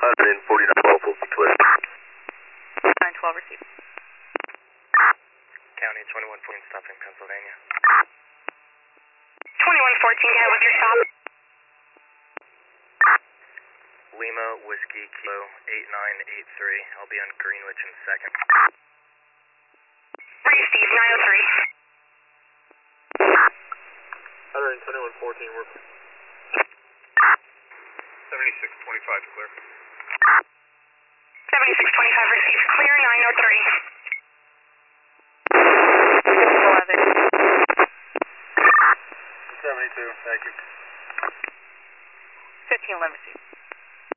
149 Local Twist. 912 received. County 2114 stopping Pennsylvania. 2114, yeah, what's your stop? Lima Whiskey Kilo 8983. I'll be on Greenwich in a second. Steve, 903. 12114, we're 7625 clear. 7625 received, clear, 903. 72, thank you. 1511 received.